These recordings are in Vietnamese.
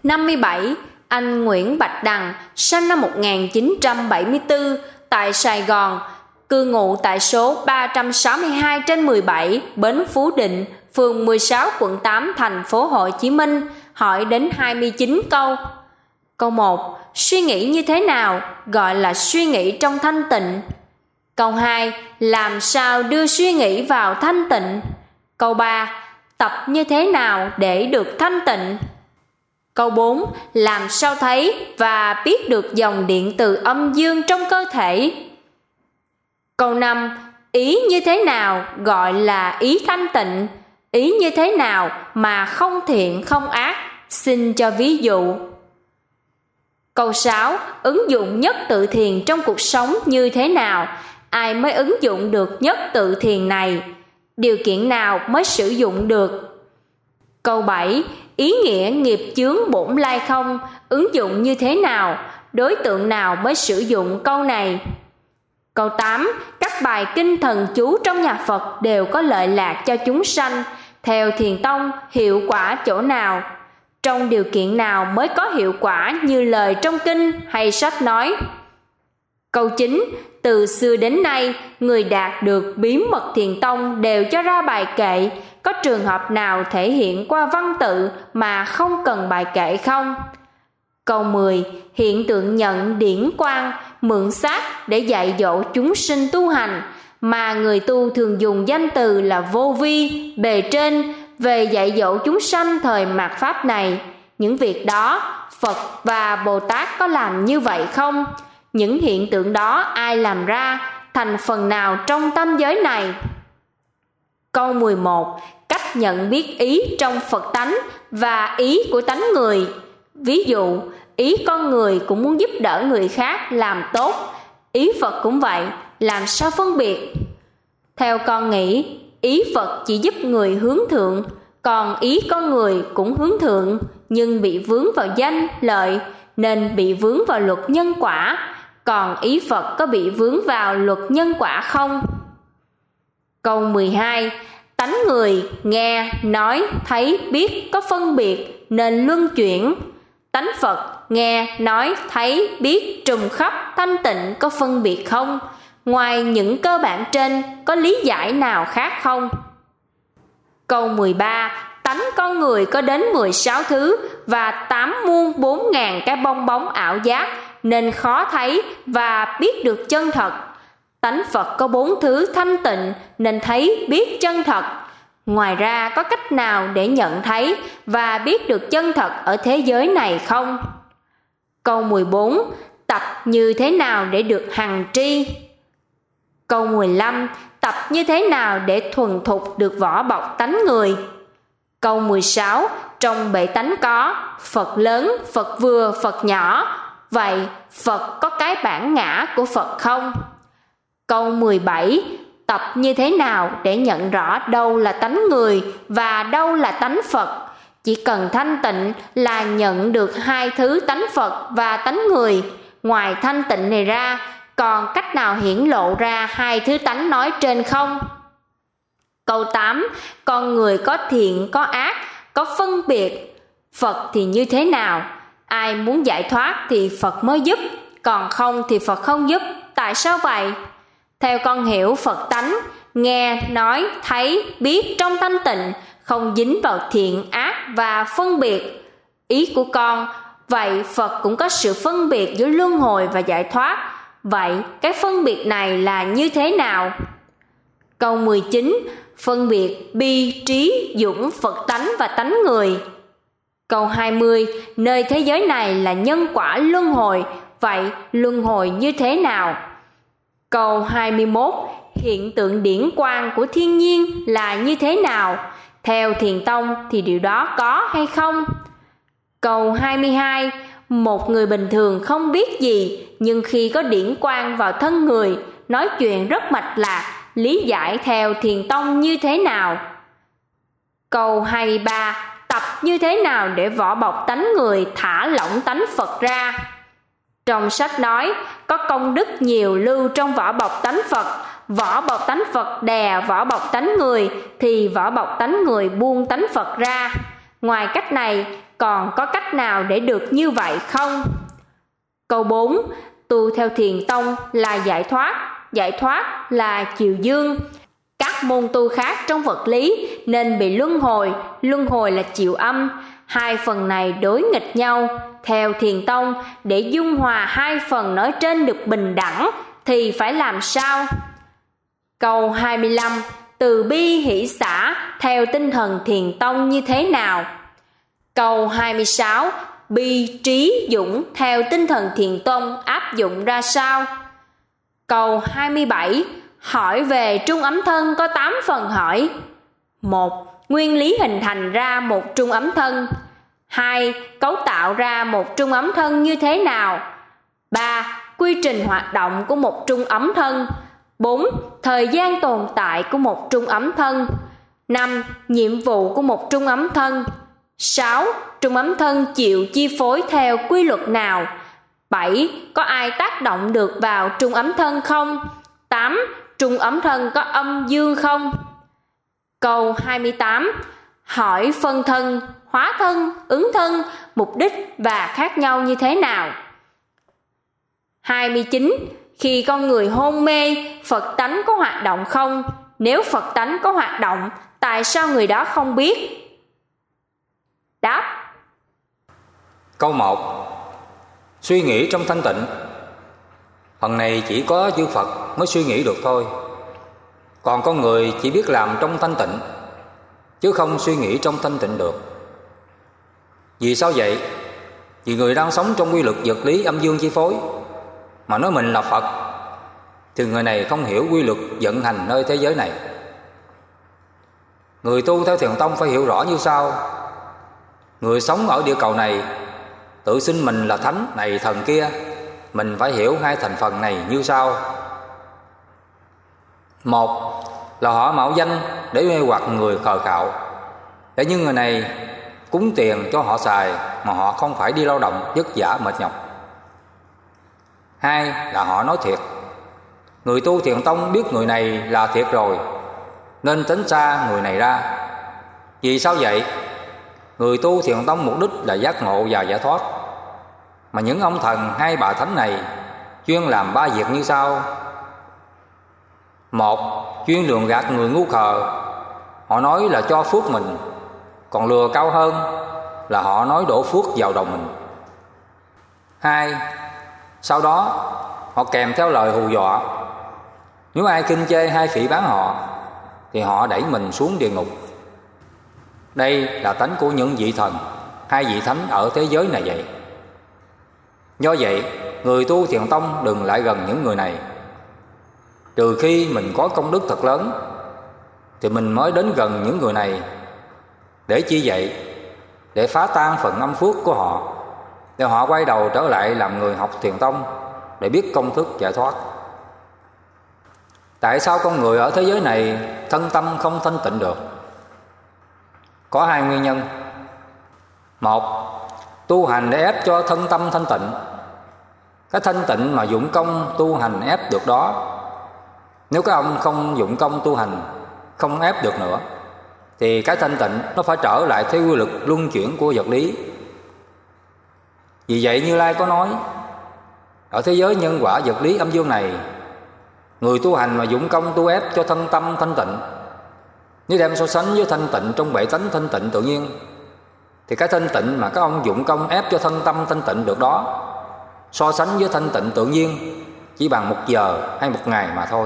57. Anh Nguyễn Bạch Đằng, sinh năm 1974, tại Sài Gòn, cư ngụ tại số 362/17 Bến Phú Định, phường 16, quận 8, thành phố Hồ Chí Minh, hỏi đến 29 câu. Câu 1. Suy nghĩ như thế nào gọi là suy nghĩ trong thanh tịnh? Câu 2. Làm sao đưa suy nghĩ vào thanh tịnh? Câu 3. Tập như thế nào để được thanh tịnh? Câu 4. Làm sao thấy và biết được dòng điện từ âm dương trong cơ thể? Câu 5. Ý như thế nào gọi là ý thanh tịnh? Ý như thế nào mà không thiện không ác? Xin cho ví dụ. Câu 6. Ứng dụng nhất tự thiền trong cuộc sống như thế nào? Ai mới ứng dụng được nhất tự thiền này? Điều kiện nào mới sử dụng được? Câu 7. Ý nghĩa nghiệp chướng bổn lai không, ứng dụng như thế nào? Đối tượng nào mới sử dụng câu này? Câu 8. Các bài kinh thần chú trong nhà Phật đều có lợi lạc cho chúng sanh. Theo Thiền tông, hiệu quả chỗ nào? Trong điều kiện nào mới có hiệu quả như lời trong kinh hay sách nói? Câu 9. Từ xưa đến nay, người đạt được bí mật Thiền tông đều cho ra bài kệ. Có trường hợp nào thể hiện qua văn tự mà không cần bài kệ không? Câu 10. Hiện tượng nhận điển quang, mượn xác để dạy dỗ chúng sinh tu hành, mà người tu thường dùng danh từ là vô vi, bề trên, về dạy dỗ chúng sanh thời mạt Pháp này. Những việc đó, Phật và Bồ Tát có làm như vậy không? Những hiện tượng đó ai làm ra, thành phần nào trong tâm giới này? Câu 11. Cách nhận biết ý trong Phật tánh và ý của tánh người. Ví dụ, ý con người cũng muốn giúp đỡ người khác làm tốt, ý Phật cũng vậy, làm sao phân biệt? Theo con nghĩ, ý Phật chỉ giúp người hướng thượng, còn ý con người cũng hướng thượng, nhưng bị vướng vào danh, lợi, nên bị vướng vào luật nhân quả. Còn ý Phật có bị vướng vào luật nhân quả không? Câu 12. Tánh người nghe, nói, thấy, biết có phân biệt nên luân chuyển. Tánh Phật nghe, nói, thấy, biết, trùng khắp, thanh tịnh có phân biệt không? Ngoài những cơ bản trên, có lý giải nào khác không? Câu 13. Tánh con người có đến 16 thứ và 8 muôn 4 ngàn cái bong bóng ảo giác, nên khó thấy và biết được chân thật. Tánh Phật có 4 thứ thanh tịnh nên thấy biết chân thật. Ngoài ra có cách nào để nhận thấy và biết được chân thật ở thế giới này không? Câu 14. Tập như thế nào để được hằng tri? Câu 15. Tập như thế nào để thuần thục được vỏ bọc tánh người? Câu 16. Trong bệ tánh có Phật lớn, Phật vừa, Phật nhỏ. Vậy Phật có cái bản ngã của Phật không? Câu 17. Tập như thế nào để nhận rõ đâu là tánh người và đâu là tánh Phật? Chỉ cần thanh tịnh là nhận được hai thứ tánh Phật và tánh người. Ngoài thanh tịnh này ra, còn cách nào hiển lộ ra hai thứ tánh nói trên không? Câu 8. Con người có thiện, có ác, có phân biệt. Phật thì như thế nào? Ai muốn giải thoát thì Phật mới giúp, còn không thì Phật không giúp. Tại sao vậy? Theo con hiểu Phật tánh, nghe, nói, thấy, biết trong thanh tịnh, không dính vào thiện, ác và phân biệt. Ý của con, vậy Phật cũng có sự phân biệt giữa luân hồi và giải thoát. Vậy cái phân biệt này là như thế nào? Câu 19. Phân biệt bi, trí, dũng, Phật tánh và tánh người. Câu 20. Nơi thế giới này là nhân quả luân hồi. Vậy luân hồi như thế nào? Câu 21. Hiện tượng điển quang của thiên nhiên là như thế nào? Theo Thiền tông thì điều đó có hay không? Câu 22. Một người bình thường không biết gì, nhưng khi có điển quang vào thân người, nói chuyện rất mạch lạc, lý giải theo Thiền tông như thế nào? Câu 23. Tập như thế nào để vỏ bọc tánh người thả lỏng tánh Phật ra? Trong sách nói, có công đức nhiều lưu trong vỏ bọc tánh Phật. Vỏ bọc tánh Phật đè vỏ bọc tánh người, thì vỏ bọc tánh người buông tánh Phật ra. Ngoài cách này, còn có cách nào để được như vậy không? Câu 4. Tu theo Thiền tông là giải thoát là chiều dương. Các môn tu khác trong vật lý nên bị luân hồi là chiều âm. Hai phần này đối nghịch nhau. Theo Thiền tông, để dung hòa hai phần nói trên được bình đẳng thì phải làm sao? Câu 25. Từ bi hỷ xả theo tinh thần Thiền tông như thế nào? Câu 26. Bi trí dũng theo tinh thần Thiền tông áp dụng ra sao? Câu 27. Hỏi về trung ấm thân có 8 phần hỏi. 1. Nguyên lý hình thành ra một trung ấm thân. 2. Cấu tạo ra một trung ấm thân như thế nào? 3. Quy trình hoạt động của một trung ấm thân. 4. Thời gian tồn tại của một trung ấm thân. 5. Nhiệm vụ của một trung ấm thân. 6. Trung ấm thân chịu chi phối theo quy luật nào? 7. Có ai tác động được vào trung ấm thân không? 8. Trung ấm thân có âm dương không? Câu 28. Hỏi phân thân, hóa thân, ứng thân, mục đích và khác nhau như thế nào? 29. Khi con người hôn mê, Phật tánh có hoạt động không? Nếu Phật tánh có hoạt động, tại sao người đó không biết? Đáp. Câu 1. Suy nghĩ trong thanh tịnh. Phần này chỉ có chư Phật mới suy nghĩ được thôi. Còn con người chỉ biết làm trong thanh tịnh, chứ không suy nghĩ trong thanh tịnh được. Vì sao vậy? Vì người đang sống trong quy luật vật lý âm dương chi phối mà nói mình là Phật, thì người này không hiểu quy luật vận hành nơi thế giới này. Người tu theo Thiền tông phải hiểu rõ như sau. Người sống ở địa cầu này tự xưng mình là thánh này thần kia. Mình phải hiểu hai thành phần này như sau. 1. Là họ mạo danh để mê hoặc người khờ khạo, để những người này cúng tiền cho họ xài mà họ không phải đi lao động vất vả mệt nhọc. 2. Là họ nói thiệt. Người tu Thiền tông biết người này là thiệt rồi nên tránh xa người này ra. Vì sao vậy? Người tu Thiền tông mục đích là giác ngộ và giải thoát, mà những ông thần hay bà thánh này chuyên làm 3 việc như sau. 1. Chuyên lường gạt người ngu khờ. Họ nói là cho phước mình, còn lừa cao hơn là họ nói đổ phước vào đầu mình. 2. Sau đó họ kèm theo lời hù dọa. Nếu ai kinh chê hay phỉ báng họ thì họ đẩy mình xuống địa ngục. Đây là tánh của những vị thần hay vị thánh ở thế giới này vậy. Do vậy, người tu Thiền tông đừng lại gần những người này. Trừ khi mình có công đức thật lớn thì mình mới đến gần những người này. Để chi vậy? Để phá tan phần âm phước của họ, để họ quay đầu trở lại làm người học Thiền tông, để biết công thức giải thoát. Tại sao con người ở thế giới này thân tâm không thanh tịnh được? Có 2 nguyên nhân. 1. Tu hành để ép cho thân tâm thanh tịnh. Cái thanh tịnh mà dụng công tu hành ép được đó, nếu các ông không dụng công tu hành, không ép được nữa, thì cái thanh tịnh nó phải trở lại theo quy luật luân chuyển của vật lý. Vì vậy Như Lai có nói, ở thế giới nhân quả vật lý âm dương này, người tu hành mà dụng công tu ép cho thân tâm thanh tịnh, nếu đem so sánh với thanh tịnh trong bệ tánh thanh tịnh tự nhiên, thì cái thanh tịnh mà các ông dụng công ép cho thân tâm thanh tịnh được đó, so sánh với thanh tịnh tự nhiên chỉ bằng 1 giờ hay 1 ngày mà thôi.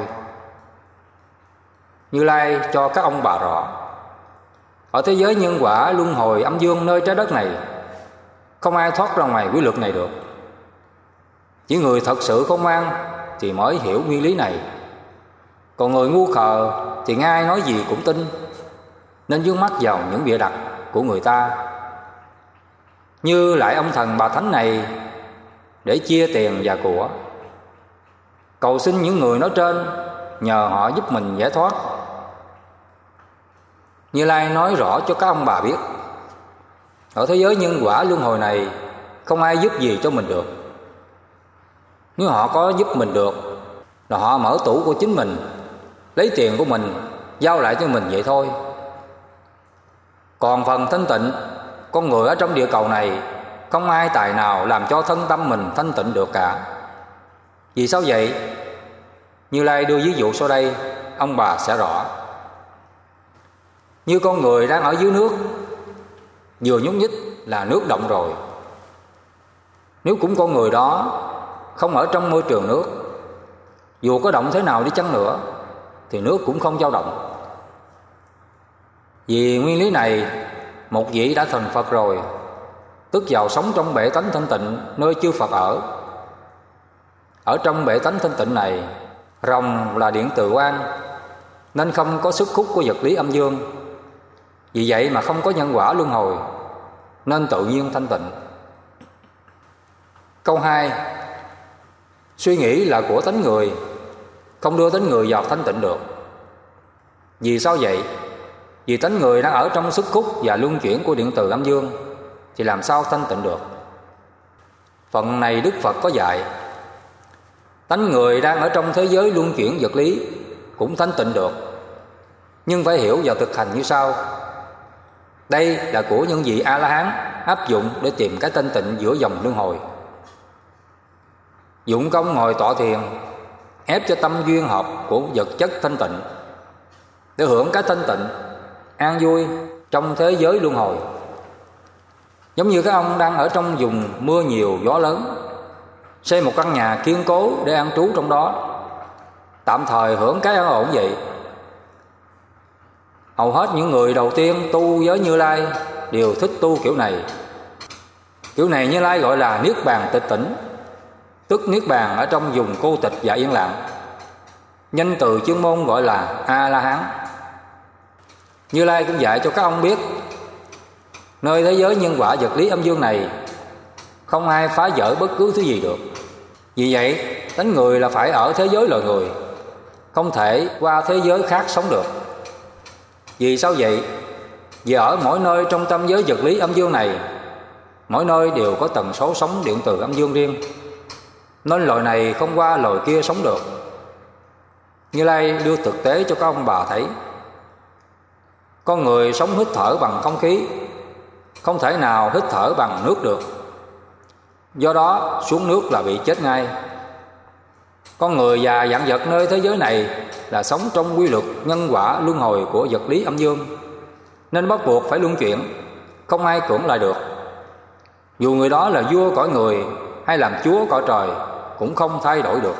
Như Lai cho các ông bà rõ, ở thế giới nhân quả luân hồi âm dương nơi trái đất này, không ai thoát ra ngoài quy luật này được. Chỉ người thật sự khôn ngoan thì mới hiểu nguyên lý này. Còn người ngu khờ thì nghe ai nói gì cũng tin, nên vướng mắc vào những bịa đặt của người ta. Như lại ông thần bà thánh này để chia tiền và của, cầu xin những người nói trên nhờ họ giúp mình giải thoát. Như Lai nói rõ cho các ông bà biết, ở thế giới nhân quả luân hồi này không ai giúp gì cho mình được. Nếu họ có giúp mình được là họ mở tủ của chính mình, lấy tiền của mình giao lại cho mình vậy thôi. Còn phần thanh tịnh, con người ở trong địa cầu này không ai tài nào làm cho thân tâm mình thanh tịnh được cả. Vì sao vậy? Như Lai đưa ví dụ sau đây, ông bà sẽ rõ. Như con người đang ở dưới nước, vừa nhúc nhích là nước động rồi. Nếu cũng con người đó không ở trong môi trường nước, dù có động thế nào đi chăng nữa thì nước cũng không dao động. Vì nguyên lý này, một vị đã thành Phật rồi, tức vào sống trong bể tánh thanh tịnh nơi chư Phật ở. Ở trong bể tánh thanh tịnh này, rồng là điện từ quang, nên không có sức hút của vật lý âm dương. Vì vậy mà không có nhân quả luân hồi, nên tự nhiên thanh tịnh. Câu 2. Suy nghĩ là của tánh người, không đưa tánh người vào thanh tịnh được. Vì sao vậy? Vì tánh người đang ở trong sức hút và luân chuyển của điện từ âm dương, thì làm sao thanh tịnh được? Phần này Đức Phật có dạy, tánh người đang ở trong thế giới luân chuyển vật lý cũng thanh tịnh được, nhưng phải hiểu và thực hành như sau. Đây là của những vị A-la-hán áp dụng để tìm cái thanh tịnh giữa dòng luân hồi. Dụng công ngồi tọa thiền, ép cho tâm duyên hợp của vật chất thanh tịnh để hưởng cái thanh tịnh an vui trong thế giới luân hồi. Giống như các ông đang ở trong vùng mưa nhiều gió lớn, xây một căn nhà kiên cố để an trú trong đó, tạm thời hưởng cái an ổn vậy. Hầu hết những người đầu tiên tu với Như Lai đều thích tu kiểu này. Kiểu này Như Lai gọi là niết bàn tịch tỉnh, tức niết bàn ở trong vùng cô tịch và yên lặng. Nhân từ chuyên môn gọi là A-la-hán. Như Lai cũng dạy cho các ông biết, nơi thế giới nhân quả vật lý âm dương này không ai phá vỡ bất cứ thứ gì được. Vì vậy tánh người là phải ở thế giới loài người, không thể qua thế giới khác sống được. Vì sao vậy? Vì ở mỗi nơi trong tâm giới vật lý âm dương này, mỗi nơi đều có tần số sóng điện từ âm dương riêng, nên loài này không qua loài kia sống được. Như Lai đưa thực tế cho các ông bà thấy. Con người sống hít thở bằng không khí, không thể nào hít thở bằng nước được. Do đó xuống nước là bị chết ngay. Con người và vạn vật nơi thế giới này là sống trong quy luật nhân quả luân hồi của vật lý âm dương, nên bắt buộc phải luân chuyển, không ai cưỡng lại được. Dù người đó là vua cõi người hay làm chúa cõi trời cũng không thay đổi được.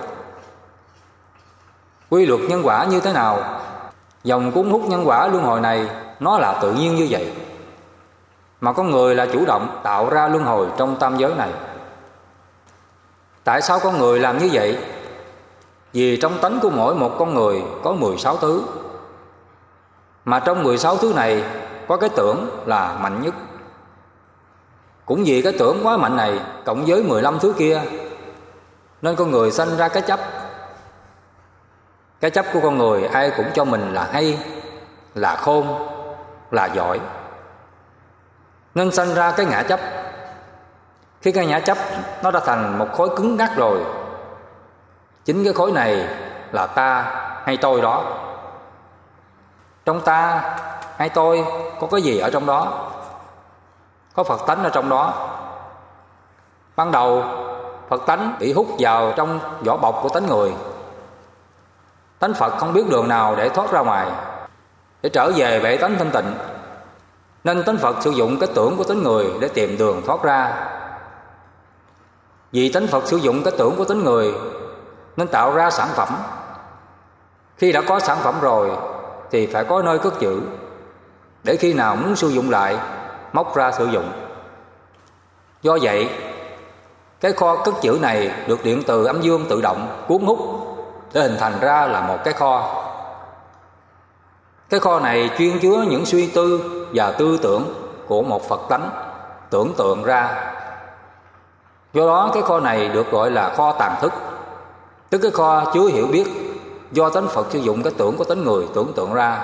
Quy luật nhân quả như thế nào? Dòng cuốn hút nhân quả luân hồi này nó là tự nhiên như vậy, mà con người là chủ động tạo ra luân hồi trong tam giới này. Tại sao con người làm như vậy? Vì trong tánh của mỗi một con người có 16 thứ, mà trong 16 thứ này có cái tưởng là mạnh nhất. Cũng vì cái tưởng quá mạnh này cộng với 15 thứ kia, nên con người sanh ra cái chấp. Cái chấp của con người ai cũng cho mình là hay, là khôn, là giỏi, nên sanh ra cái ngã chấp. Khi cái ngã chấp nó đã thành một khối cứng ngắc rồi, chính cái khối này là ta hay tôi đó. Trong ta hay tôi có cái gì ở trong đó? Có Phật tánh ở trong đó. Ban đầu Phật tánh bị hút vào trong vỏ bọc của tánh người. Tánh Phật không biết đường nào để thoát ra ngoài, để trở về bể tánh thanh tịnh, nên tánh Phật sử dụng cái tưởng của tánh người để tìm đường thoát ra. Vì tánh Phật sử dụng cái tưởng của tánh người nên tạo ra sản phẩm. Khi đã có sản phẩm rồi thì phải có nơi cất giữ, để khi nào muốn sử dụng lại móc ra sử dụng. Do vậy cái kho cất giữ này được điện từ âm dương tự động cuốn hút để hình thành ra là một cái kho. Cái kho này chuyên chứa những suy tư và tư tưởng của một Phật tánh tưởng tượng ra. Do đó cái kho này được gọi là kho tàng thức, tức cái kho chứa hiểu biết do tánh Phật sử dụng cái tưởng của tánh người tưởng tượng ra.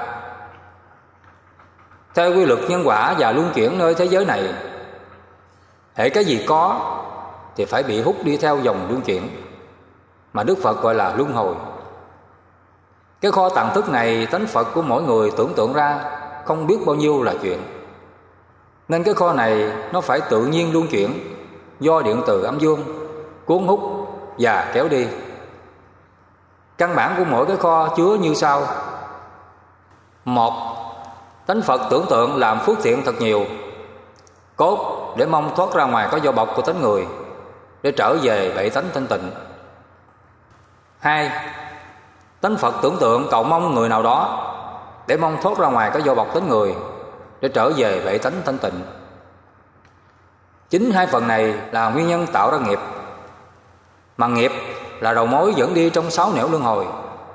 Theo quy luật nhân quả và luân chuyển nơi thế giới này, hễ cái gì có thì phải bị hút đi theo dòng luân chuyển, mà Đức Phật gọi là luân hồi. Cái kho tàng thức này tánh Phật của mỗi người tưởng tượng ra không biết bao nhiêu là chuyện. Nên cái kho này nó phải tự nhiên luân chuyển do điện từ âm dương cuốn hút và kéo đi. Căn bản của mỗi cái kho chứa như sau. 1. Tánh Phật tưởng tượng làm phước thiện thật nhiều, cốt để mong thoát ra ngoài có vỏ bọc của tánh người, để trở về bảy tánh thanh tịnh. 2. Tánh Phật tưởng tượng cầu mong người nào đó để mong thoát ra ngoài có vỏ bọc tánh người, để trở về bảy tánh thanh tịnh. Chính hai phần này là nguyên nhân tạo ra nghiệp, mà nghiệp là đầu mối dẫn đi trong 6 nẻo luân hồi.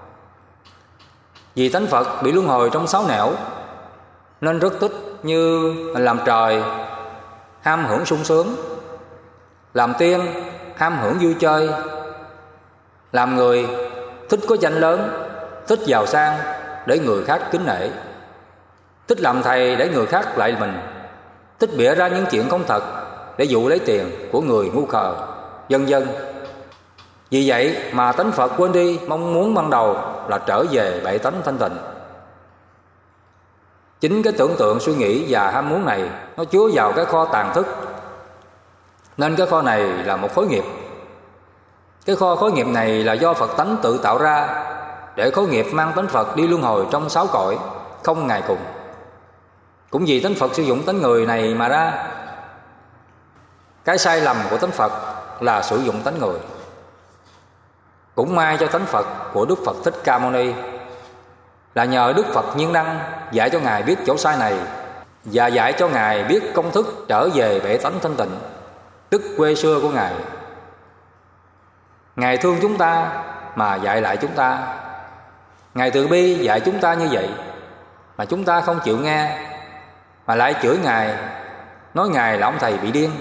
Vì tánh Phật bị luân hồi trong 6 nẻo nên rất thích như làm trời, ham hưởng sung sướng; làm tiên, ham hưởng vui chơi; làm người, thích có danh lớn, thích giàu sang để người khác kính nể; thích làm thầy để người khác lại mình; thích bịa ra những chuyện không thật để dụ lấy tiền của người ngu khờ, vân vân. Vì vậy mà tánh Phật quên đi mong muốn ban đầu là trở về bảy tánh thanh tịnh. Chính cái tưởng tượng, suy nghĩ và ham muốn này nó chứa vào cái kho tàng thức, nên cái kho này là một khối nghiệp. Cái kho khối nghiệp này là do Phật tánh tự tạo ra, để khối nghiệp mang tánh Phật đi luân hồi trong 6 cõi không ngày cùng. Cũng vì tánh Phật sử dụng tánh người này mà ra. Cái sai lầm của tánh Phật là sử dụng tánh người. Cũng may cho tánh Phật của Đức Phật Thích Ca Mâu Ni là nhờ Đức Phật Nhiên Đăng dạy cho Ngài biết chỗ sai này, và dạy cho Ngài biết công thức trở về bể tánh thanh tịnh, tức quê xưa của Ngài. Ngài thương chúng ta mà dạy lại chúng ta. Ngài từ bi dạy chúng ta như vậy, mà chúng ta không chịu nghe, mà lại chửi Ngài, nói Ngài là ông thầy bị điên.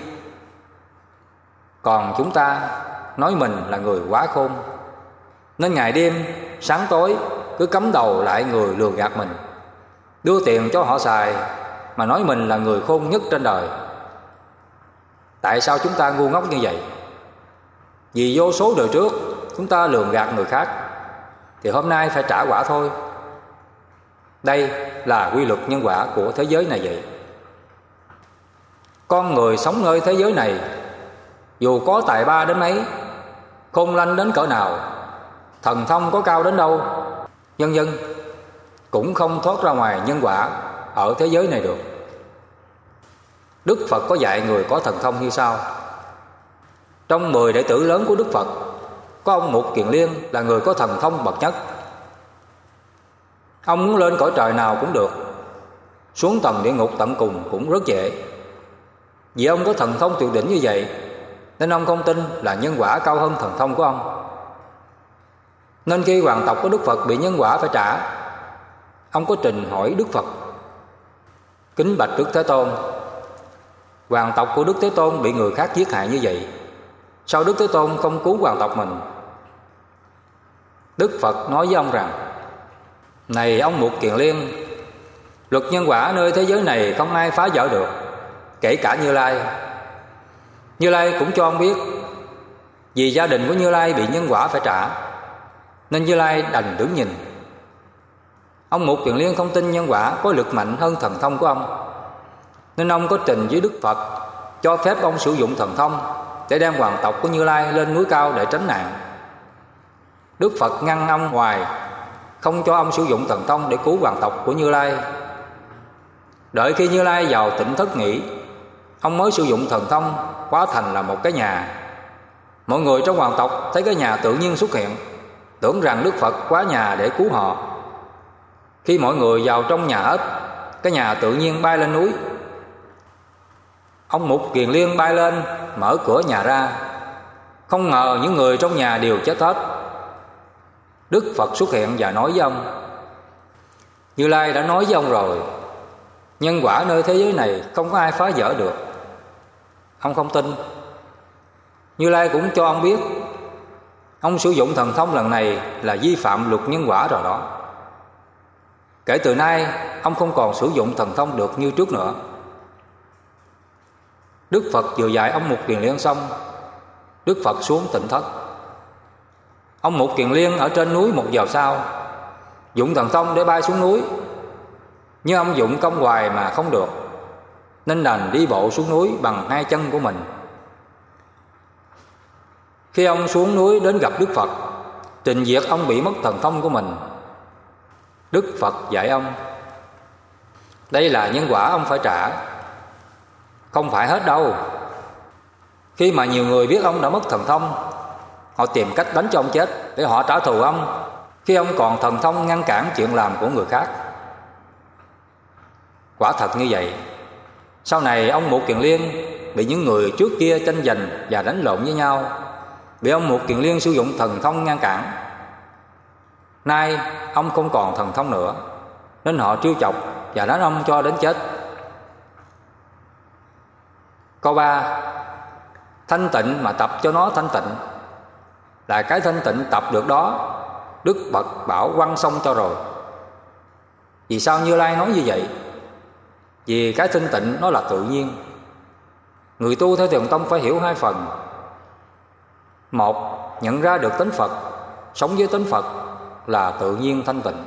Còn chúng ta nói mình là người quá khôn, nên ngày đêm sáng tối cứ cắm đầu lại người lừa gạt mình, đưa tiền cho họ xài, mà nói mình là người khôn nhất trên đời. Tại sao chúng ta ngu ngốc như vậy? Vì vô số đời trước chúng ta lường gạt người khác, thì hôm nay phải trả quả thôi. Đây là quy luật nhân quả của thế giới này vậy. Con người sống nơi thế giới này, dù có tài ba đến mấy, khôn lanh đến cỡ nào, thần thông có cao đến đâu, vân vân, cũng không thoát ra ngoài nhân quả ở thế giới này được. Đức Phật có dạy người có thần thông như sau. Trong 10 đệ tử lớn của Đức Phật, có ông Mục Kiền Liên là người có thần thông bậc nhất. Ông muốn lên cõi trời nào cũng được, xuống tầng địa ngục tận cùng cũng rất dễ. Vì ông có thần thông tuyệt đỉnh như vậy, nên ông không tin là nhân quả cao hơn thần thông của ông. Nên khi hoàng tộc của Đức Phật bị nhân quả phải trả, ông có trình hỏi Đức Phật: kính bạch Đức Thế Tôn, hoàng tộc của Đức Thế Tôn bị người khác giết hại như vậy, sao Đức Thế Tôn không cứu hoàng tộc mình? Đức Phật nói với ông rằng: này ông Mục Kiền Liên, luật nhân quả nơi thế giới này không ai phá vỡ được, kể cả Như Lai. Như Lai cũng cho ông biết, vì gia đình của Như Lai bị nhân quả phải trả, nên Như Lai đành đứng nhìn. Ông Mục Kiền Liên không tin nhân quả có lực mạnh hơn thần thông của ông, nên ông có trình với Đức Phật cho phép ông sử dụng thần thông để đem hoàng tộc của Như Lai lên núi cao để tránh nạn. Đức Phật ngăn ông hoài, không cho ông sử dụng thần thông để cứu hoàng tộc của Như Lai. Đợi khi Như Lai vào tỉnh thất nghỉ, ông mới sử dụng thần thông hóa thành là một cái nhà. Mọi người trong hoàng tộc thấy cái nhà tự nhiên xuất hiện, tưởng rằng Đức Phật hóa nhà để cứu họ. Khi mọi người vào trong nhà hết, cái nhà tự nhiên bay lên núi. Ông Mục Kiền Liên bay lên, mở cửa nhà ra. Không ngờ những người trong nhà đều chết hết. Đức Phật xuất hiện và nói với ông: Như Lai đã nói với ông rồi, nhân quả nơi thế giới này không có ai phá vỡ được. Ông không tin. Như Lai cũng cho ông biết, ông sử dụng thần thông lần này là vi phạm luật nhân quả rồi đó. Kể từ nay ông không còn sử dụng thần thông được như trước nữa. Đức Phật vừa dạy ông Mục Kiền Liên xong, Đức Phật xuống tỉnh thất. Ông Mục Kiền Liên ở trên núi một giờ sau, dụng thần thông để bay xuống núi, nhưng ông dụng công hoài mà không được. nên đành đi bộ xuống núi bằng hai chân của mình. Khi ông xuống núi đến gặp Đức Phật, trình việc ông bị mất thần thông của mình, Đức Phật dạy ông: đây là nhân quả ông phải trả, không phải hết đâu. Khi mà nhiều người biết ông đã mất thần thông, họ tìm cách đánh cho ông chết để họ trả thù ông, khi ông còn thần thông ngăn cản chuyện làm của người khác. Quả thật như vậy. Sau này ông Mục Kiền Liên bị những người trước kia tranh giành và đánh lộn với nhau, bị ông Mục Kiền Liên sử dụng thần thông ngăn cản. Nay ông không còn thần thông nữa, nên họ trêu chọc và đánh ông cho đến chết. Câu 3. Thanh tịnh mà tập cho nó thanh tịnh, là cái thanh tịnh tập được đó Đức Phật bảo quăng xong cho rồi. Vì sao Như Lai nói như vậy? Vì cái thanh tịnh nó là tự nhiên. Người tu theo Thiền Tông phải hiểu hai phần. Một, nhận ra được tính Phật, sống với tính Phật là tự nhiên thanh tịnh.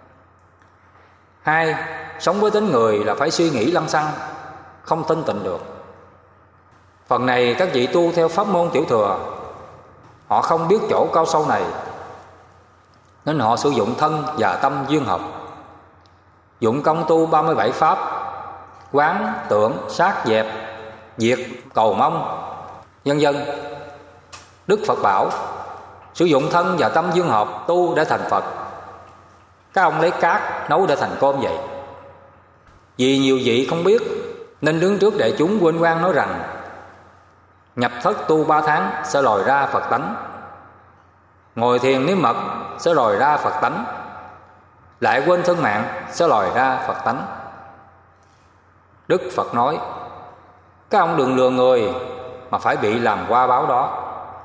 Hai, sống với tính người là phải suy nghĩ lăng xăng, không thanh tịnh được. Phần này các vị tu theo pháp môn Tiểu Thừa, họ không biết chỗ cao sâu này, nên họ sử dụng thân và tâm duyên hợp, dụng công tu 37 pháp: quán, tưởng, sát, dẹp, diệt, cầu mong, vân vân. Đức Phật bảo sử dụng thân và tâm duyên hợp tu để thành Phật. Các ông lấy cát nấu để thành cơm vậy. Vì nhiều vị không biết nên đứng trước đại chúng quên quang nói rằng nhập thất tu 3 tháng sẽ lòi ra Phật tánh, ngồi thiền niệm mật sẽ lòi ra Phật tánh, lại quên thân mạng sẽ lòi ra Phật tánh. Đức Phật nói các ông đừng lừa người mà phải bị làm qua báo đó.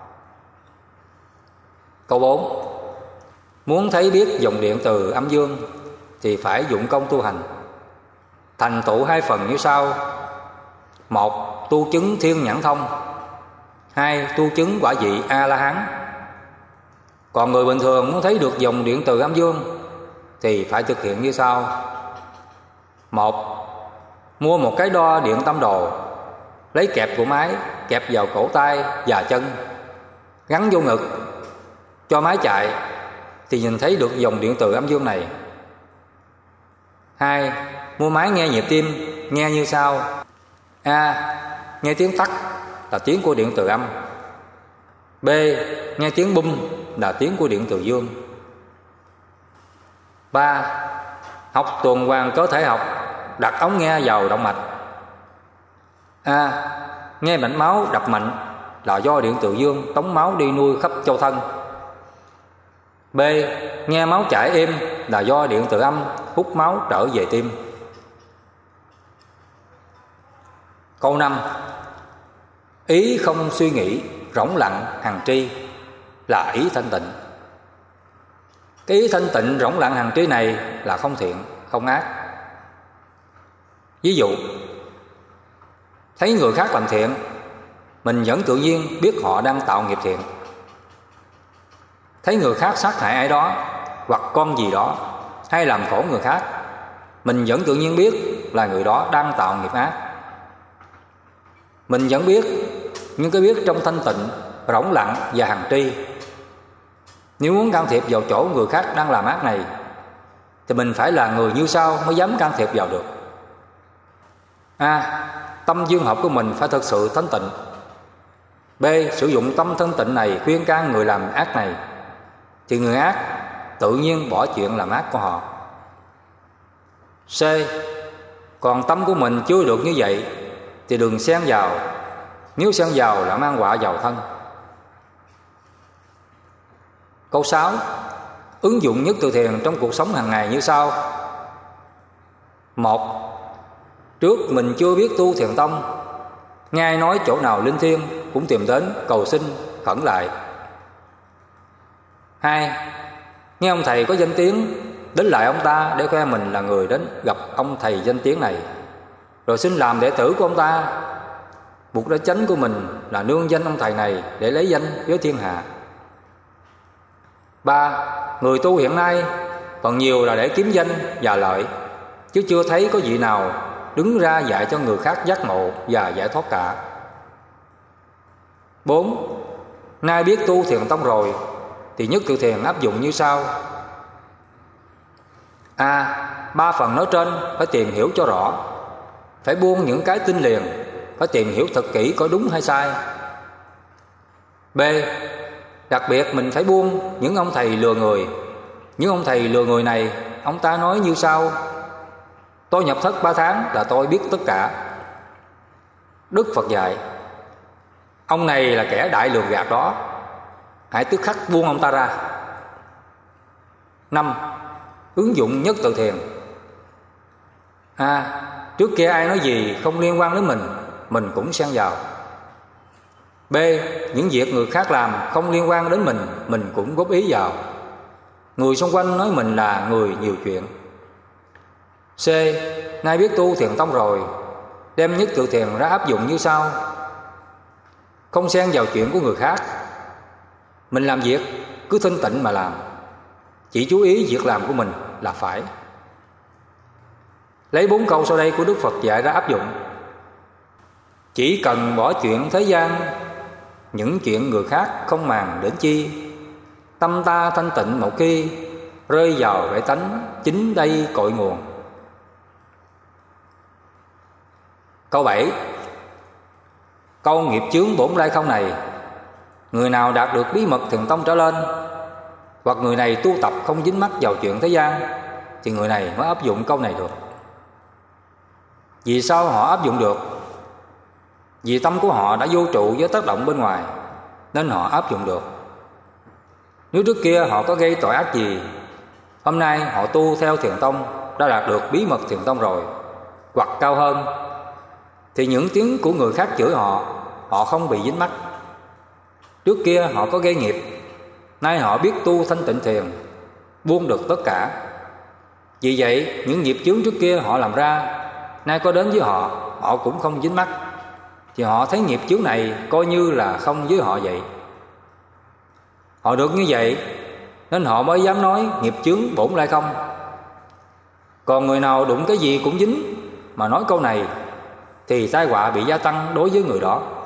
Câu 4. Muốn thấy biết dòng điện từ âm dương thì phải dụng công tu hành. Thành tựu hai phần như sau: 1. Tu chứng thiên nhãn thông. 2. Tu chứng quả vị A-la-hán. Còn người bình thường muốn thấy được dòng điện từ âm dương thì phải thực hiện như sau: 1. Mua một cái đo điện tâm đồ, lấy kẹp của máy kẹp vào cổ tay và chân, gắn vô ngực, cho máy chạy thì nhìn thấy được dòng điện từ âm dương này. 2. Mua máy nghe nhịp tim, nghe như sau: A. Nghe tiếng tắc là tiếng của điện từ âm. B. Nghe tiếng bum là tiếng của điện từ dương. 3. Học tuần hoàn cơ thể học, đặt ống nghe vào động mạch. A. Nghe mạch máu đập mạnh là do điện từ dương tống máu đi nuôi khắp châu thân. B. Nghe máu chảy êm là do điện từ âm hút máu trở về tim. Câu 5. Ý không suy nghĩ, rỗng lặng hằng tri là ý thanh tịnh. Cái ý thanh tịnh rỗng lặng hằng tri này là không thiện, không ác. Ví dụ, thấy người khác làm thiện, mình vẫn tự nhiên biết họ đang tạo nghiệp thiện. Thấy người khác sát hại ai đó hoặc con gì đó hay làm khổ người khác, mình vẫn tự nhiên biết là người đó đang tạo nghiệp ác. Mình vẫn biết, nhưng cái biết trong thanh tịnh, rỗng lặng và hằng tri. Nếu muốn can thiệp vào chỗ người khác đang làm ác này thì mình phải là người như sau mới dám can thiệp vào được. A. Tâm dương hợp của mình phải thực sự thanh tịnh. B. Sử dụng tâm thanh tịnh này khuyên can người làm ác này thì người ác tự nhiên bỏ chuyện làm ác của họ. C. Còn tâm của mình chưa được như vậy thì đừng xen vào, nếu xen vào là mang họa vào thân. Câu 6. Ứng dụng nhất từ thiền trong cuộc sống hàng ngày như sau: 1. Trước mình chưa biết tu thiền tông, nghe ai nói chỗ nào linh thiêng cũng tìm đến cầu xin khẩn lại. 2. Nghe ông thầy có danh tiếng, đến lại ông ta để khoe mình là người đến gặp ông thầy danh tiếng này, rồi xin làm đệ tử của ông ta. Mục đích chánh của mình là nương danh ông thầy này để lấy danh với thiên hạ. 3. Người tu hiện nay phần nhiều là để kiếm danh và lợi, chứ chưa thấy có vị nào đứng ra dạy cho người khác giác ngộ và giải thoát cả. 4. Nay biết tu thiền tông rồi thì nhất tự thiền áp dụng như sau. A. 3 phần nói trên phải tìm hiểu cho rõ, phải buông những cái tin liền, phải tìm hiểu thật kỹ có đúng hay sai. B. Đặc biệt mình phải buông những ông thầy lừa người. Những ông thầy lừa người này, ông ta nói như sau: tôi nhập thất 3 tháng là tôi biết tất cả. Đức Phật dạy: ông này là kẻ đại lường gạt đó, hãy tức khắc buông ông ta ra. 5. Ứng dụng nhất tự thiền. A. Trước kia ai nói gì không liên quan đến mình cũng xen vào. B. Những việc người khác làm không liên quan đến mình cũng góp ý vào. Người xung quanh nói mình là người nhiều chuyện. C. Nay biết tu thiền tông rồi, đem nhất tự thiền ra áp dụng như sau. Không xen vào chuyện của người khác. Mình làm việc cứ thanh tịnh mà làm, chỉ chú ý việc làm của mình là phải. Lấy 4 câu sau đây của Đức Phật dạy ra áp dụng. Chỉ cần bỏ chuyện thế gian, những chuyện người khác không màng đến chi. Tâm ta thanh tịnh một khi, rơi vào rễ tánh, chính đây cội nguồn. Câu 7. Câu nghiệp chướng bổn lai không này, người nào đạt được bí mật thiền tông trở lên, hoặc người này tu tập không dính mắc vào chuyện thế gian, thì người này mới áp dụng câu này được. Vì sao họ áp dụng được? Vì tâm của họ đã vô trụ với tác động bên ngoài, nên họ áp dụng được. Nếu trước kia họ có gây tội ác gì, hôm nay họ tu theo thiền tông, đã đạt được bí mật thiền tông rồi, hoặc cao hơn, thì những tiếng của người khác chửi họ, họ không bị dính mắc. Trước kia họ có gây nghiệp, nay họ biết tu thanh tịnh thiền, buông được tất cả. Vì vậy những nghiệp chướng trước kia họ làm ra, nay có đến với họ, họ cũng không dính mắc, thì họ thấy nghiệp chướng này coi như là không với họ vậy. Họ được như vậy nên họ mới dám nói nghiệp chướng bổn lai không. Còn người nào đụng cái gì cũng dính mà nói câu này, thì tai họa bị gia tăng đối với người đó.